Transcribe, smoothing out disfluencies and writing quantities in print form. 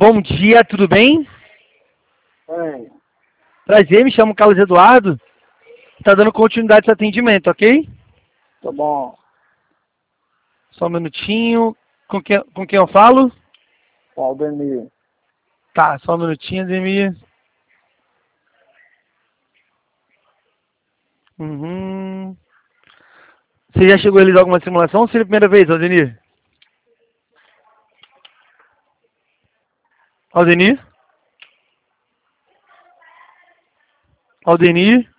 Bom dia, tudo bem? Oi, Prazer, me chamo Carlos Eduardo. Tá dando continuidade a esse atendimento, ok? tá bom. Só um minutinho. Com quem eu falo? Aldemir. Tá, só um minutinho, Ademir. Uhum. Você já chegou a realizar alguma simulação ou seria a primeira vez, Aldenir? Aldenir? Aldenir?